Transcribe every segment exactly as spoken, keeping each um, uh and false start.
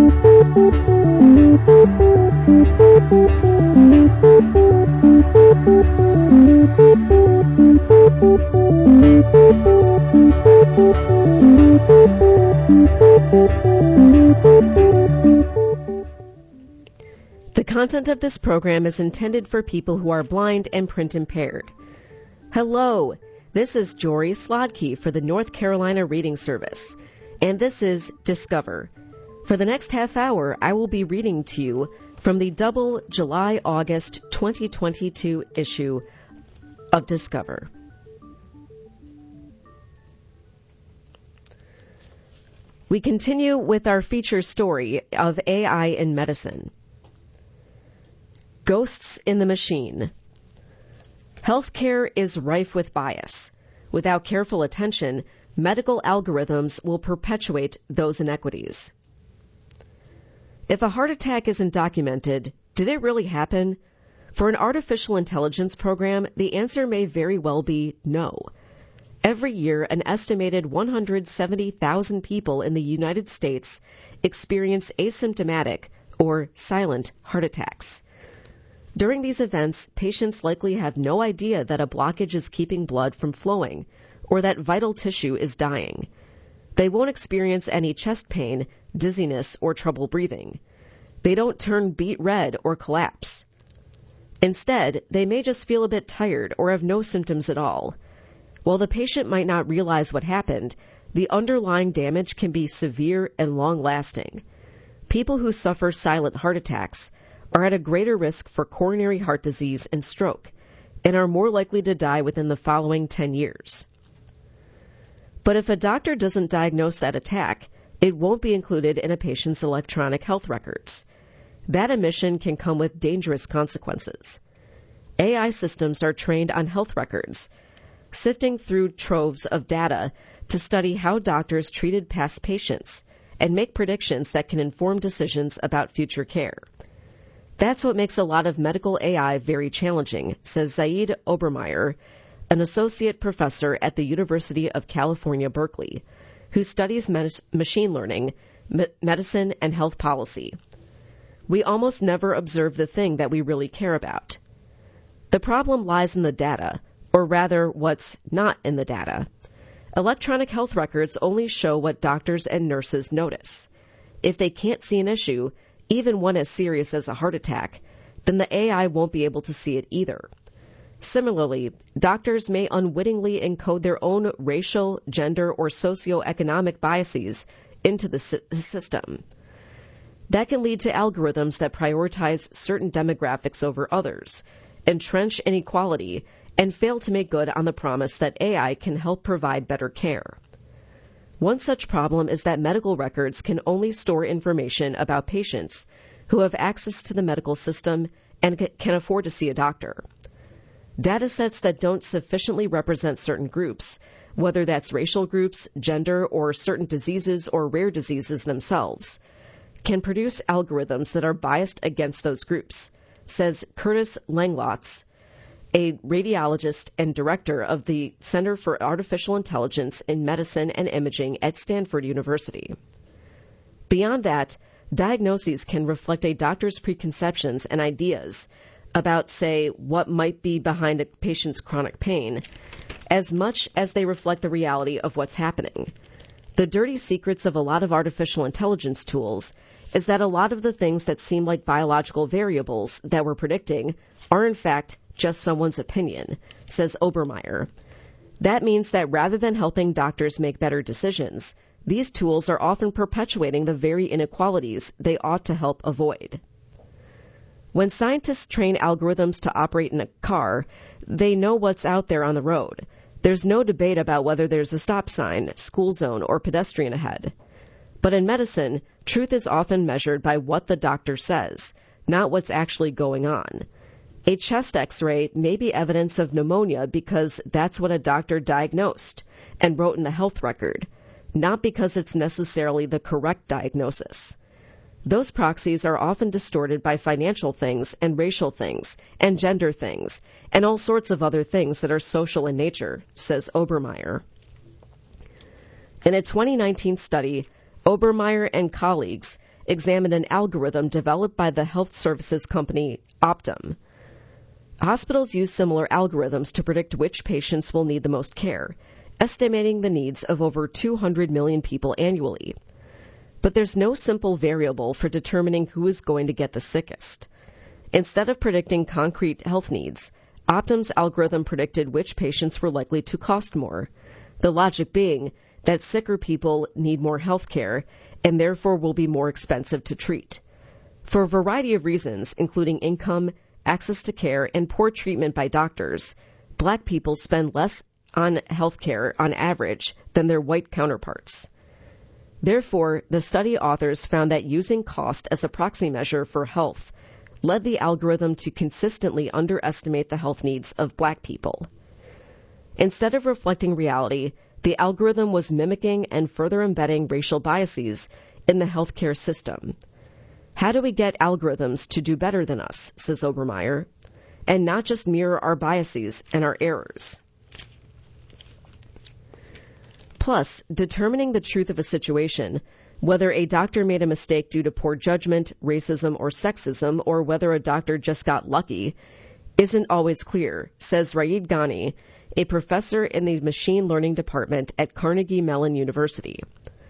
The content of this program is intended for people who are blind and print impaired. Hello, this is Jory Slodkey for the North Carolina Reading Service, and this is Discover. For the next half hour, I will be reading to you from the double July-August twenty twenty-two issue of Discover. We continue with our feature story of A I in medicine. Ghosts in the machine. Healthcare is rife with bias. Without careful attention, medical algorithms will perpetuate those inequities. If a heart attack isn't documented, did it really happen? For an artificial intelligence program, the answer may very well be no. Every year, an estimated one hundred seventy thousand people in the United States experience asymptomatic or silent heart attacks. During these events, patients likely have no idea that a blockage is keeping blood from flowing or that vital tissue is dying. They won't experience any chest pain, dizziness, or trouble breathing. They don't turn beet red or collapse. Instead, they may just feel a bit tired or have no symptoms at all. While the patient might not realize what happened, the underlying damage can be severe and long-lasting. People who suffer silent heart attacks are at a greater risk for coronary heart disease and stroke, and are more likely to die within the following ten years. But if a doctor doesn't diagnose that attack, it won't be included in a patient's electronic health records. That omission can come with dangerous consequences. A I systems are trained on health records, sifting through troves of data to study how doctors treated past patients and make predictions that can inform decisions about future care. That's what makes a lot of medical A I very challenging, says Zaid Obermeyer, an associate professor at the University of California, Berkeley, who studies med- machine learning, me- medicine, and health policy. We almost never observe the thing that we really care about. The problem lies in the data, or rather what's not in the data. Electronic health records only show what doctors and nurses notice. If they can't see an issue, even one as serious as a heart attack, then the A I won't be able to see it either. Similarly, doctors may unwittingly encode their own racial, gender, or socioeconomic biases into the system. That can lead to algorithms that prioritize certain demographics over others, entrench inequality, and fail to make good on the promise that A I can help provide better care. One such problem is that medical records can only store information about patients who have access to the medical system and can afford to see a doctor. Datasets that don't sufficiently represent certain groups, whether that's racial groups, gender, or certain diseases or rare diseases themselves, can produce algorithms that are biased against those groups, says Curtis Langlotz, a radiologist and director of the Center for Artificial Intelligence in Medicine and Imaging at Stanford University. Beyond that, diagnoses can reflect a doctor's preconceptions and ideas about, say, what might be behind a patient's chronic pain, as much as they reflect the reality of what's happening. The dirty secrets of a lot of artificial intelligence tools is that a lot of the things that seem like biological variables that we're predicting are in fact just someone's opinion, says Obermeyer. That means that rather than helping doctors make better decisions, these tools are often perpetuating the very inequalities they ought to help avoid. When scientists train algorithms to operate in a car, they know what's out there on the road. There's no debate about whether there's a stop sign, school zone, or pedestrian ahead. But in medicine, truth is often measured by what the doctor says, not what's actually going on. A chest x-ray may be evidence of pneumonia because that's what a doctor diagnosed and wrote in the health record, not because it's necessarily the correct diagnosis. Those proxies are often distorted by financial things and racial things and gender things and all sorts of other things that are social in nature, says Obermeyer. In a twenty nineteen study, Obermeyer and colleagues examined an algorithm developed by the health services company Optum. Hospitals use similar algorithms to predict which patients will need the most care, estimating the needs of over two hundred million people annually. But there's no simple variable for determining who is going to get the sickest. Instead of predicting concrete health needs, Optum's algorithm predicted which patients were likely to cost more, the logic being that sicker people need more health care and therefore will be more expensive to treat. For a variety of reasons, including income, access to care, and poor treatment by doctors, black people spend less on health care on average than their white counterparts. Therefore, the study authors found that using cost as a proxy measure for health led the algorithm to consistently underestimate the health needs of black people. Instead of reflecting reality, the algorithm was mimicking and further embedding racial biases in the healthcare system. How do we get algorithms to do better than us, says Obermeyer, and not just mirror our biases and our errors? Plus, determining the truth of a situation, whether a doctor made a mistake due to poor judgment, racism, or sexism, or whether a doctor just got lucky, isn't always clear, says Raed Ghani, a professor in the machine learning department at Carnegie Mellon University.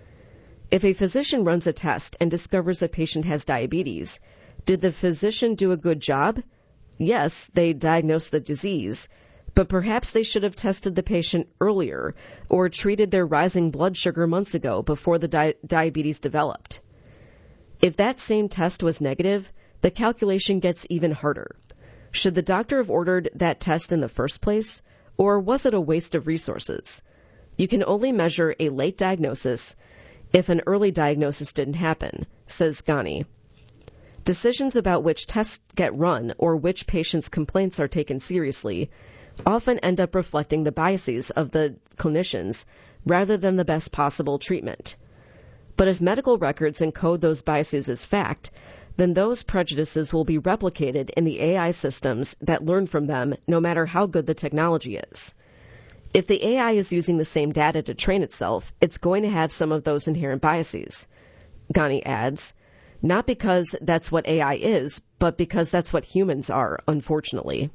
If a physician runs a test and discovers a patient has diabetes, did the physician do a good job? Yes, they diagnosed the disease, but perhaps they should have tested the patient earlier or treated their rising blood sugar months ago before the di- diabetes developed. If that same test was negative, the calculation gets even harder. Should the doctor have ordered that test in the first place, or was it a waste of resources? You can only measure a late diagnosis if an early diagnosis didn't happen, says Ghani. Decisions about which tests get run or which patients' complaints are taken seriously often end up reflecting the biases of the clinicians rather than the best possible treatment. But if medical records encode those biases as fact, then those prejudices will be replicated in the A I systems that learn from them no matter how good the technology is. If the A I is using the same data to train itself, it's going to have some of those inherent biases, Ghani adds, not because that's what A I is, but because that's what humans are, unfortunately.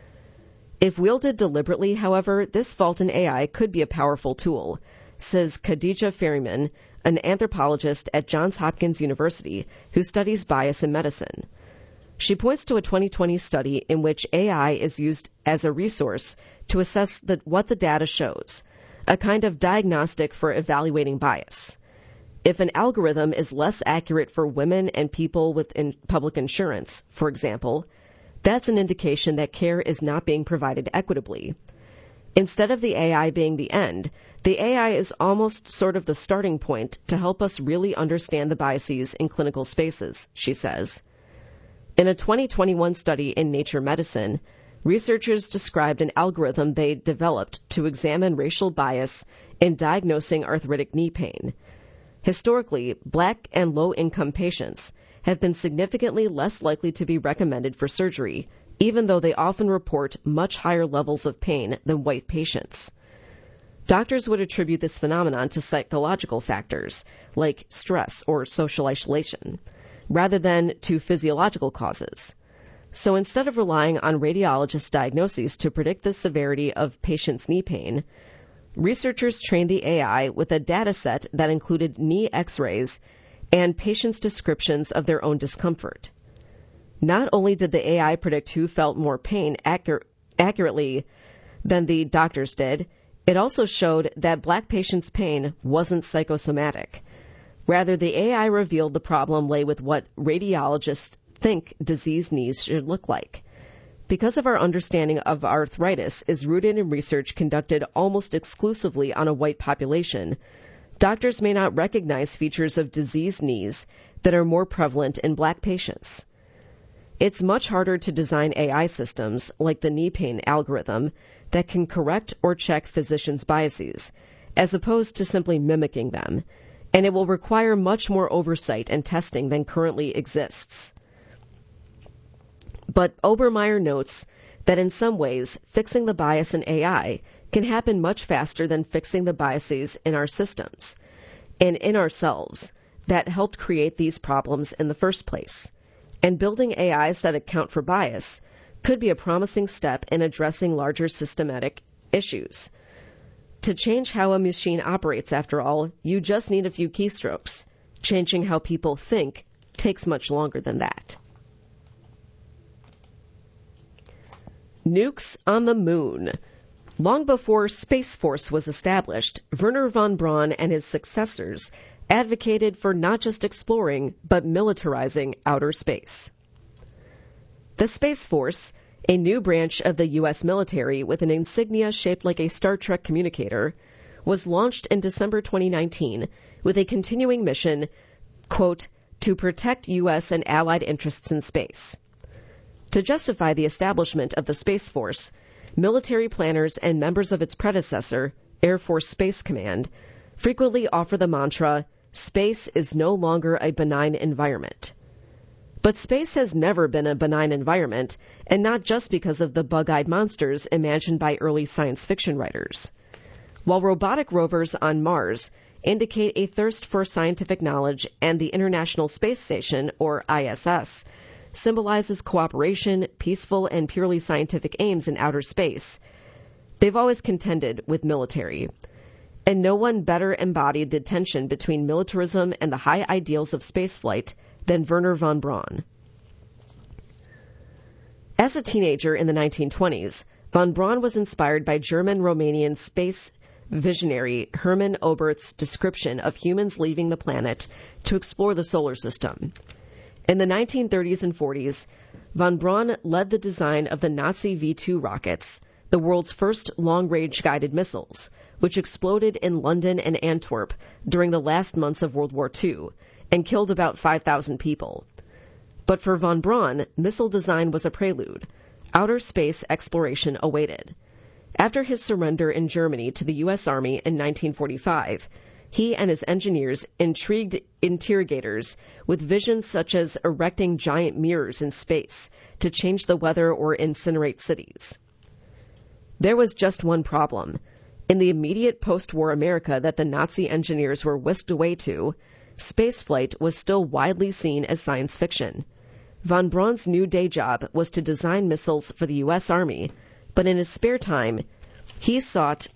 If wielded deliberately, however, this fault in A I could be a powerful tool, says Khadija Ferryman, an anthropologist at Johns Hopkins University who studies bias in medicine. She points to a twenty twenty study in which A I is used as a resource to assess the, what the data shows, a kind of diagnostic for evaluating bias. If an algorithm is less accurate for women and people with in public insurance, for example, that's an indication that care is not being provided equitably. Instead of the A I being the end, the A I is almost sort of the starting point to help us really understand the biases in clinical spaces, she says. In a twenty twenty-one study in Nature Medicine, researchers described an algorithm they developed to examine racial bias in diagnosing arthritic knee pain. Historically, black and low-income patients have been significantly less likely to be recommended for surgery, even though they often report much higher levels of pain than white patients. Doctors would attribute this phenomenon to psychological factors, like stress or social isolation, rather than to physiological causes. So instead of relying on radiologist diagnoses to predict the severity of patients' knee pain, researchers trained the A I with a data set that included knee x-rays and patients' descriptions of their own discomfort. Not only did the A I predict who felt more pain accur- accurately than the doctors did, it also showed that black patients' pain wasn't psychosomatic. Rather, the A I revealed the problem lay with what radiologists think diseased knees should look like. Because of our understanding of arthritis is rooted in research conducted almost exclusively on a white population, doctors may not recognize features of diseased knees that are more prevalent in black patients. It's much harder to design A I systems, like the knee pain algorithm, that can correct or check physicians' biases, as opposed to simply mimicking them, and it will require much more oversight and testing than currently exists. But Obermeyer notes that in some ways, fixing the bias in A I can happen much faster than fixing the biases in our systems and in ourselves, that helped create these problems in the first place. And building A Is that account for bias could be a promising step in addressing larger systematic issues. To change how a machine operates, after all, you just need a few keystrokes. Changing how people think takes much longer than that. Nukes on the moon. Long before Space Force was established, Wernher von Braun and his successors advocated for not just exploring, but militarizing outer space. The Space Force, a new branch of the U S military with an insignia shaped like a Star Trek communicator, was launched in December twenty nineteen with a continuing mission, quote, to protect U S and allied interests in space. To justify the establishment of the Space Force, military planners and members of its predecessor, Air Force Space Command, frequently offer the mantra, space is no longer a benign environment. But space has never been a benign environment, and not just because of the bug-eyed monsters imagined by early science fiction writers. While robotic rovers on Mars indicate a thirst for scientific knowledge and the International Space Station, or I S S, symbolizes cooperation, peaceful, and purely scientific aims in outer space, they've always contended with military. And no one better embodied the tension between militarism and the high ideals of spaceflight than Wernher von Braun. As a teenager in the nineteen twenties, von Braun was inspired by German-Romanian space visionary Hermann Oberth's description of humans leaving the planet to explore the solar system. In the nineteen thirties and forties, von Braun led the design of the Nazi V two rockets, the world's first long-range guided missiles, which exploded in London and Antwerp during the last months of World War Two and killed about five thousand people. But for von Braun, missile design was a prelude. Outer space exploration awaited. After his surrender in Germany to the U S Army in nineteen forty-five, he and his engineers intrigued interrogators with visions such as erecting giant mirrors in space to change the weather or incinerate cities. There was just one problem. In the immediate post-war America that the Nazi engineers were whisked away to, spaceflight was still widely seen as science fiction. Von Braun's new day job was to design missiles for the U S Army, but in his spare time, he sought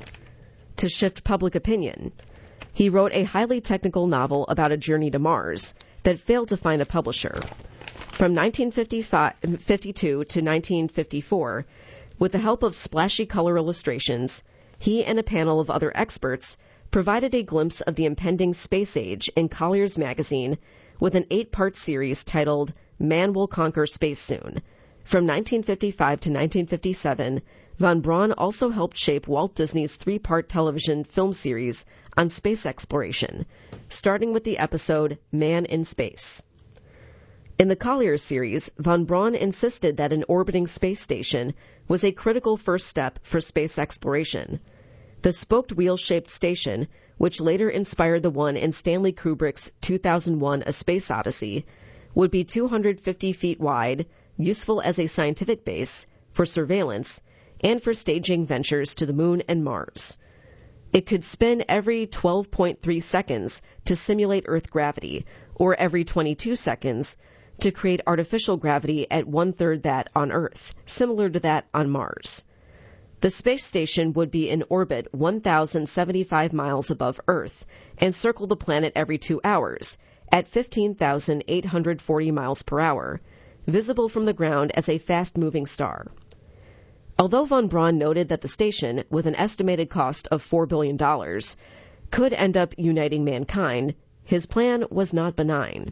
to shift public opinion. He wrote a highly technical novel about a journey to Mars that failed to find a publisher. From nineteen fifty-two to nineteen fifty-four, with the help of splashy color illustrations, he and a panel of other experts provided a glimpse of the impending space age in Collier's magazine with an eight-part series titled Man Will Conquer Space Soon. From nineteen fifty-five to nineteen fifty-seven, von Braun also helped shape Walt Disney's three-part television film series on space exploration, starting with the episode Man in Space. In the Collier series, von Braun insisted that an orbiting space station was a critical first step for space exploration. The spoked wheel-shaped station, which later inspired the one in Stanley Kubrick's two thousand one A Space Odyssey, would be two hundred fifty feet wide, useful as a scientific base, for surveillance, and for staging ventures to the Moon and Mars. It could spin every twelve point three seconds to simulate Earth gravity, or every twenty-two seconds to create artificial gravity at one-third that on Earth, similar to that on Mars. The space station would be in orbit one thousand seventy-five miles above Earth and circle the planet every two hours at fifteen thousand eight hundred forty miles per hour, visible from the ground as a fast-moving star. Although von Braun noted that the station, with an estimated cost of four billion dollars, could end up uniting mankind, his plan was not benign.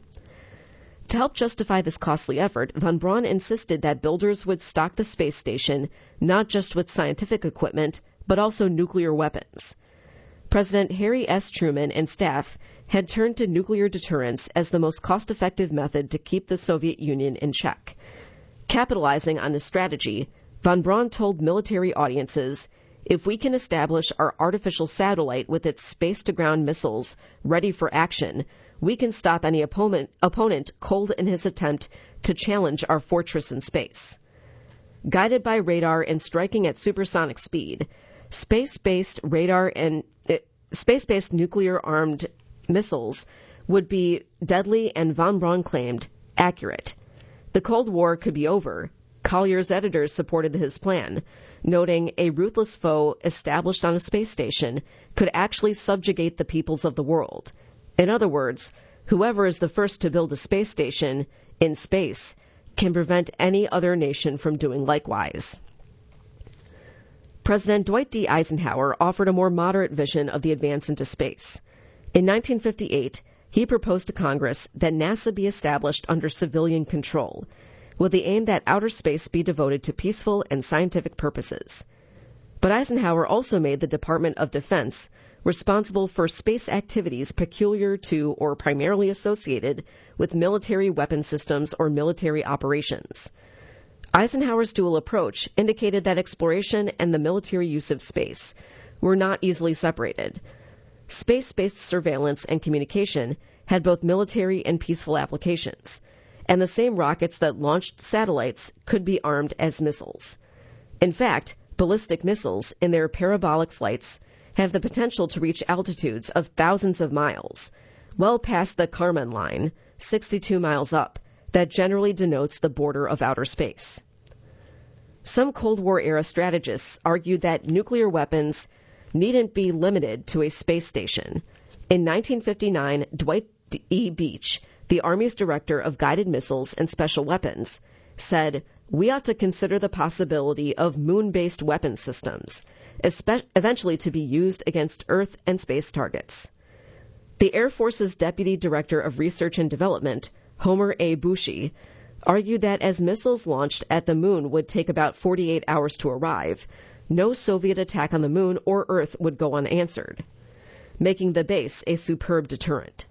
To help justify this costly effort, von Braun insisted that builders would stock the space station not just with scientific equipment, but also nuclear weapons. President Harry S. Truman and staff had turned to nuclear deterrence as the most cost-effective method to keep the Soviet Union in check. Capitalizing on this strategy, von Braun told military audiences, "If we can establish our artificial satellite with its space-to-ground missiles ready for action, we can stop any opponent, opponent cold in his attempt to challenge our fortress in space." Guided by radar and striking at supersonic speed, space-based radar and uh, space-based nuclear-armed missiles would be deadly and von Braun claimed accurate. The Cold War could be over. Collier's editors supported his plan, noting a ruthless foe established on a space station could actually subjugate the peoples of the world. In other words, whoever is the first to build a space station in space can prevent any other nation from doing likewise. President Dwight D. Eisenhower offered a more moderate vision of the advance into space. In nineteen fifty-eight, he proposed to Congress that NASA be established under civilian control, with the aim that outer space be devoted to peaceful and scientific purposes. But Eisenhower also made the Department of Defense responsible for space activities peculiar to or primarily associated with military weapon systems or military operations. Eisenhower's dual approach indicated that exploration and the military use of space were not easily separated. Space-based surveillance and communication had both military and peaceful applications, and the same rockets that launched satellites could be armed as missiles. In fact, ballistic missiles, in their parabolic flights, have the potential to reach altitudes of thousands of miles, well past the Kármán line, sixty-two miles up, that generally denotes the border of outer space. Some Cold War-era strategists argued that nuclear weapons needn't be limited to a space station. In nineteen fifty-nine, Dwight E. Beach, the Army's director of guided missiles and special weapons, said, "We ought to consider the possibility of moon-based weapon systems, espe- eventually to be used against Earth and space targets." The Air Force's Deputy Director of Research and Development, Homer A. Bushey, argued that as missiles launched at the moon would take about forty-eight hours to arrive, no Soviet attack on the moon or Earth would go unanswered, making the base a superb deterrent.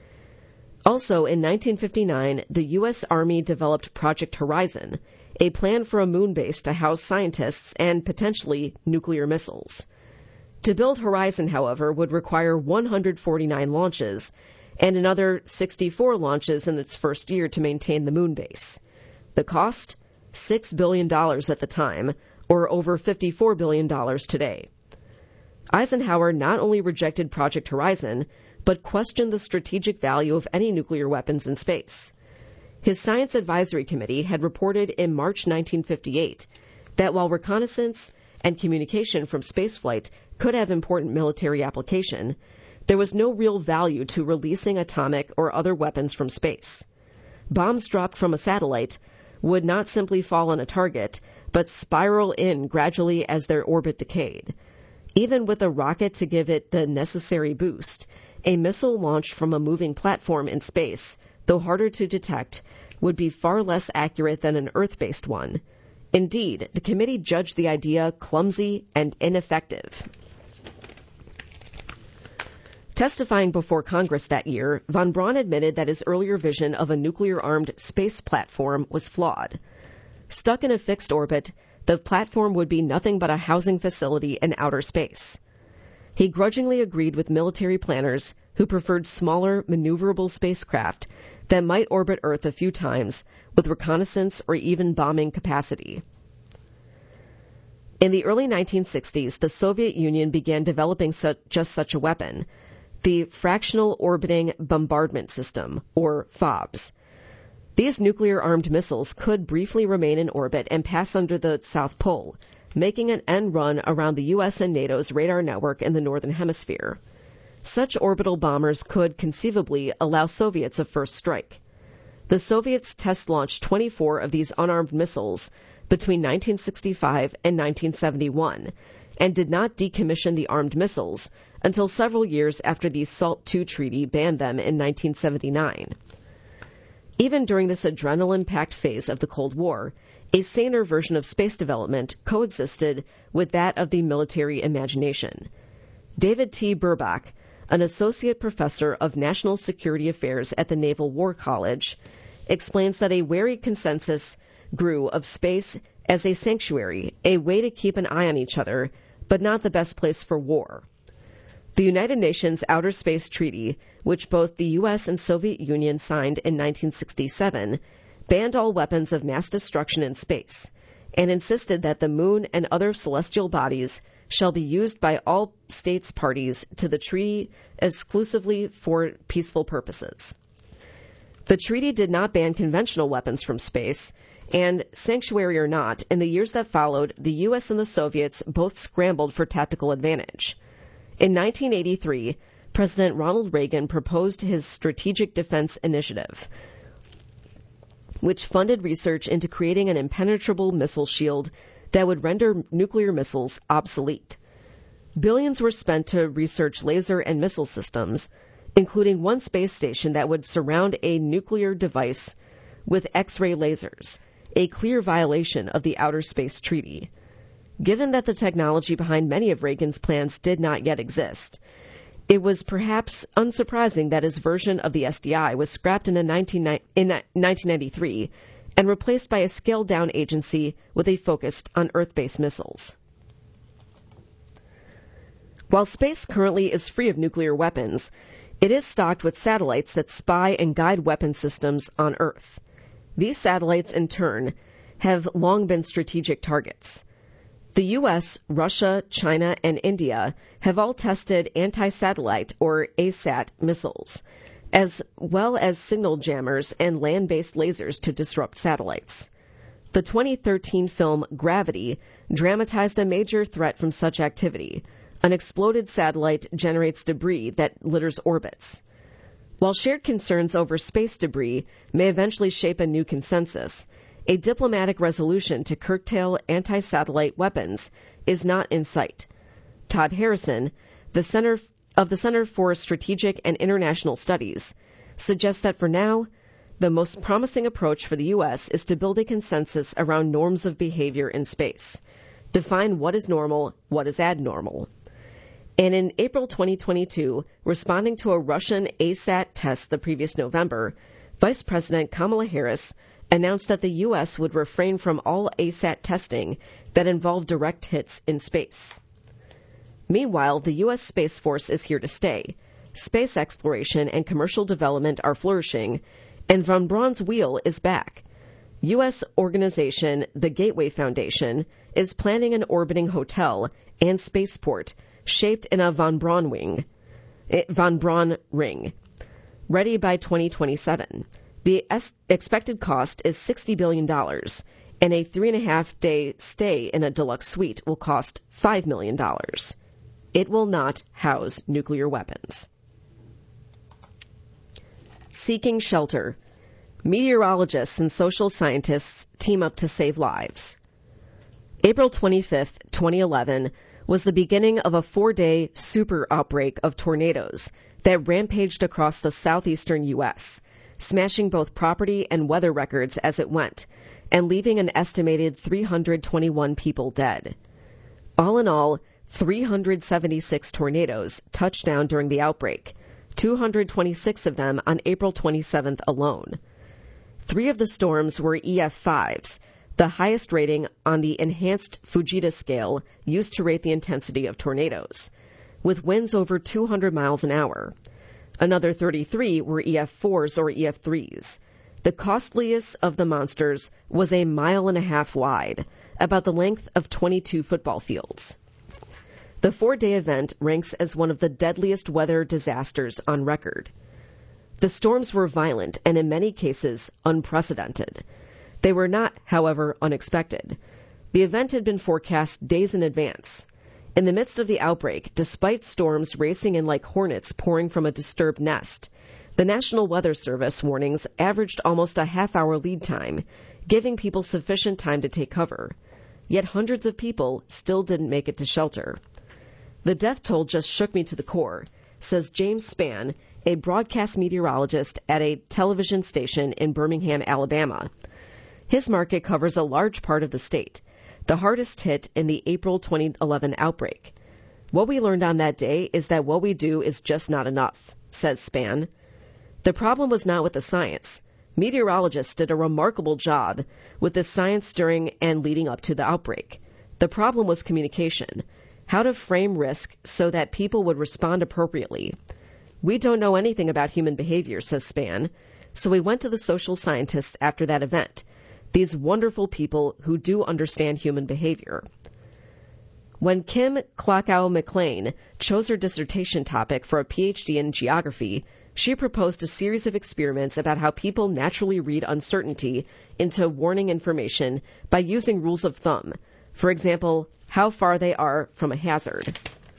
Also, in nineteen fifty-nine, the U S. Army developed Project Horizon, a plan for a moon base to house scientists and potentially nuclear missiles. To build Horizon, however, would require one hundred forty-nine launches and another sixty-four launches in its first year to maintain the moon base. The cost? six billion dollars at the time, or over fifty-four billion dollars today. Eisenhower not only rejected Project Horizon, but questioned the strategic value of any nuclear weapons in space. His Science Advisory Committee had reported in March nineteen fifty-eight that while reconnaissance and communication from spaceflight could have important military application, there was no real value to releasing atomic or other weapons from space. Bombs dropped from a satellite would not simply fall on a target, but spiral in gradually as their orbit decayed. Even with a rocket to give it the necessary boost, a missile launched from a moving platform in space, though harder to detect, would be far less accurate than an Earth-based one. Indeed, the committee judged the idea clumsy and ineffective. Testifying before Congress that year, von Braun admitted that his earlier vision of a nuclear-armed space platform was flawed. Stuck in a fixed orbit, the platform would be nothing but a housing facility in outer space. He grudgingly agreed with military planners who preferred smaller, maneuverable spacecraft that might orbit Earth a few times with reconnaissance or even bombing capacity. In the early nineteen sixties, the Soviet Union began developing su- just such a weapon, the Fractional Orbiting Bombardment System, or FOBS. These nuclear-armed missiles could briefly remain in orbit and pass under the South Pole, making an end run around the U S and NATO's radar network in the Northern Hemisphere. Such orbital bombers could conceivably allow Soviets a first strike. The Soviets test-launched twenty-four of these unarmed missiles between nineteen sixty-five and nineteen seventy-one, and did not decommission the armed missiles until several years after the SALT two treaty banned them in nineteen seventy-nine. Even during this adrenaline-packed phase of the Cold War, a saner version of space development coexisted with that of the military imagination. David T. Burbach, an associate professor of national security affairs at the Naval War College, explains that a wary consensus grew of space as a sanctuary, a way to keep an eye on each other, but not the best place for war. The United Nations Outer Space Treaty, which both the U S and Soviet Union signed in nineteen sixty-seven, banned all weapons of mass destruction in space, and insisted that the moon and other celestial bodies shall be used by all states parties to the treaty exclusively for peaceful purposes. The treaty did not ban conventional weapons from space, and, sanctuary or not, in the years that followed, the U S and the Soviets both scrambled for tactical advantage. In nineteen eighty-three, President Ronald Reagan proposed his Strategic Defense Initiative, which funded research into creating an impenetrable missile shield that would render nuclear missiles obsolete. Billions were spent to research laser and missile systems, including one space station that would surround a nuclear device with X-ray lasers, a clear violation of the Outer Space Treaty. Given that the technology behind many of Reagan's plans did not yet exist, it was perhaps unsurprising that his version of the S D I was scrapped in, nineteen ninety-three and replaced by a scaled-down agency with a focus on Earth-based missiles. While space currently is free of nuclear weapons, it is stocked with satellites that spy and guide weapon systems on Earth. These satellites, in turn, have long been strategic targets. The U S, Russia, China, and India have all tested anti-satellite, or A SAT, missiles, as well as signal jammers and land-based lasers to disrupt satellites. The twenty thirteen film Gravity dramatized a major threat from such activity. An exploded satellite generates debris that litters orbits. While shared concerns over space debris may eventually shape a new consensus, a diplomatic resolution to curtail anti-satellite weapons is not in sight. Todd Harrison, the Center of the Center for Strategic and International Studies, suggests that for now, the most promising approach for the U S is to build a consensus around norms of behavior in space, define what is normal, what is abnormal. And in April twenty twenty-two, responding to a Russian A SAT test the previous November, Vice President Kamala Harris announced that the U S would refrain from all A SAT testing that involved direct hits in space. Meanwhile, the U S Space Force is here to stay. Space exploration and commercial development are flourishing, and von Braun's wheel is back. U S organization the Gateway Foundation is planning an orbiting hotel and spaceport shaped in a von Braun wing, von Braun ring, ready by twenty twenty-seven. The es- expected cost is sixty billion dollars, and a three-and-a-half-day stay in a deluxe suite will cost five million dollars. It will not house nuclear weapons. Seeking shelter. Meteorologists and social scientists team up to save lives. April twenty-fifth, twenty eleven, was the beginning of a four-day super outbreak of tornadoes that rampaged across the southeastern U S, smashing both property and weather records as it went, and leaving an estimated three hundred twenty-one people dead. All in all, three hundred seventy-six tornadoes touched down during the outbreak, two hundred twenty-six of them on April twenty-seventh alone. Three of the storms were E F fives, the highest rating on the enhanced Fujita scale used to rate the intensity of tornadoes, with winds over two hundred miles an hour. Another thirty-three were E F fours or E F threes. The costliest of the monsters was a mile and a half wide, about the length of twenty-two football fields. The four-day event ranks as one of the deadliest weather disasters on record. The storms were violent and in many cases unprecedented. They were not, however, unexpected. The event had been forecast days in advance. In the midst of the outbreak, despite storms racing in like hornets pouring from a disturbed nest, the National Weather Service warnings averaged almost a half-hour lead time, giving people sufficient time to take cover. Yet hundreds of people still didn't make it to shelter. The death toll just shook me to the core, says James Spann, a broadcast meteorologist at a television station in Birmingham, Alabama. His market covers a large part of the state, the hardest hit in the April twenty eleven outbreak. What we learned on that day is that what we do is just not enough, says Spann. The problem was not with the science. Meteorologists did a remarkable job with the science during and leading up to the outbreak. The problem was communication, how to frame risk so that people would respond appropriately. We don't know anything about human behavior, says Spann, so we went to the social scientists after that event, these wonderful people who do understand human behavior. When Kim Klakow-McLean chose her dissertation topic for a P H D in geography, she proposed a series of experiments about how people naturally read uncertainty into warning information by using rules of thumb. For example, how far they are from a hazard.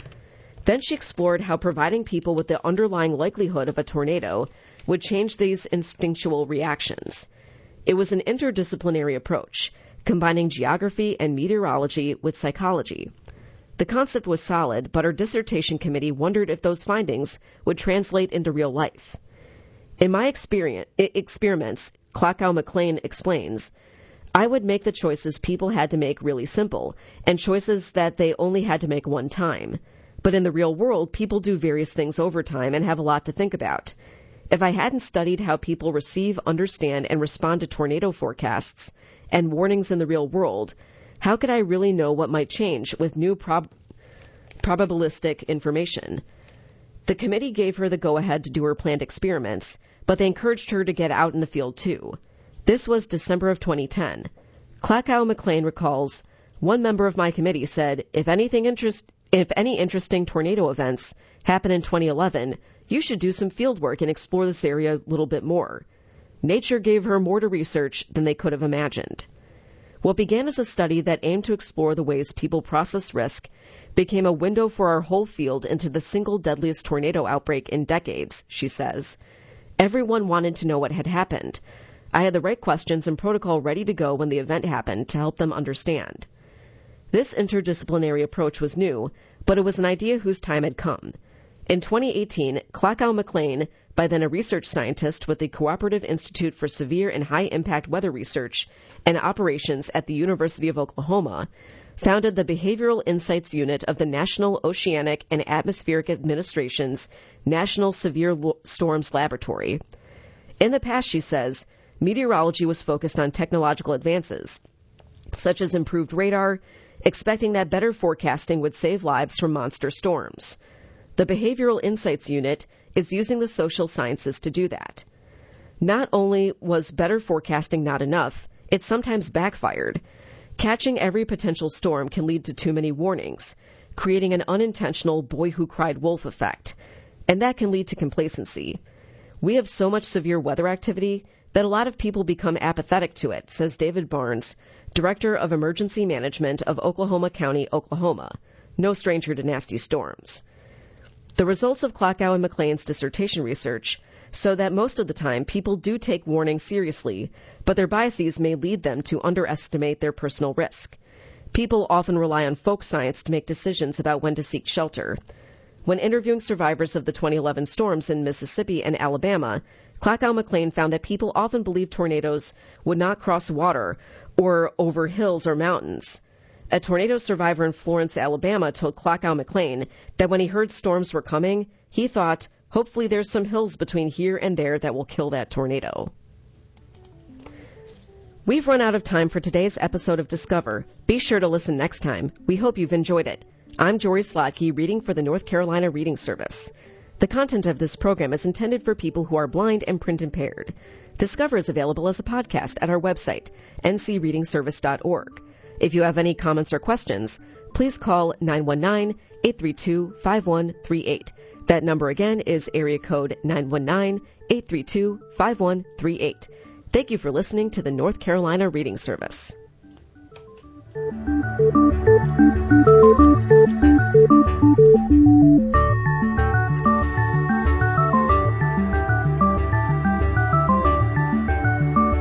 Then she explored how providing people with the underlying likelihood of a tornado would change these instinctual reactions. It was an interdisciplinary approach, combining geography and meteorology with psychology. The concept was solid, but her dissertation committee wondered if those findings would translate into real life. In my experience, experiments, Klakow-McLean explains, I would make the choices people had to make really simple, and choices that they only had to make one time. But in the real world, people do various things over time and have a lot to think about. If I hadn't studied how people receive, understand, and respond to tornado forecasts and warnings in the real world, how could I really know what might change with new prob- probabilistic information? The committee gave her the go-ahead to do her planned experiments, but they encouraged her to get out in the field too. This was December of twenty ten. Klakow-McLean recalls, one member of my committee said, if anything interest, if any interesting tornado events happen in twenty eleven, you should do some field work and explore this area a little bit more. Nature gave her more to research than they could have imagined. What began as a study that aimed to explore the ways people process risk became a window for our whole field into the single deadliest tornado outbreak in decades, she says. Everyone wanted to know what had happened. I had the right questions and protocol ready to go when the event happened to help them understand. This interdisciplinary approach was new, but it was an idea whose time had come. In twenty eighteen, Klakow-McLean, by then a research scientist with the Cooperative Institute for Severe and High-Impact Weather Research and Operations at the University of Oklahoma, founded the Behavioral Insights Unit of the National Oceanic and Atmospheric Administration's National Severe Storms Laboratory. In the past, she says, meteorology was focused on technological advances, such as improved radar, expecting that better forecasting would save lives from monster storms. The Behavioral Insights Unit is using the social sciences to do that. Not only was better forecasting not enough, it sometimes backfired. Catching every potential storm can lead to too many warnings, creating an unintentional boy who cried wolf effect, and that can lead to complacency. We have so much severe weather activity that a lot of people become apathetic to it, says David Barnes, Director of Emergency Management of Oklahoma County, Oklahoma, no stranger to nasty storms. The results of Klakow and McLean's dissertation research show that most of the time people do take warnings seriously, but their biases may lead them to underestimate their personal risk. People often rely on folk science to make decisions about when to seek shelter. When interviewing survivors of the twenty eleven storms in Mississippi and Alabama, Klakow-McLean found that people often believed tornadoes would not cross water or over hills or mountains. A tornado survivor in Florence, Alabama, told Klakow-McLean that when he heard storms were coming, he thought, hopefully there's some hills between here and there that will kill that tornado. We've run out of time for today's episode of Discover. Be sure to listen next time. We hope you've enjoyed it. I'm Jory Slotky, reading for the North Carolina Reading Service. The content of this program is intended for people who are blind and print impaired. Discover is available as a podcast at our website, n c reading service dot org. If you have any comments or questions, please call nine one nine, eight three two, five one three eight. That number again is area code nine one nine, eight three two, five one three eight. Thank you for listening to the North Carolina Reading Service. Thank you.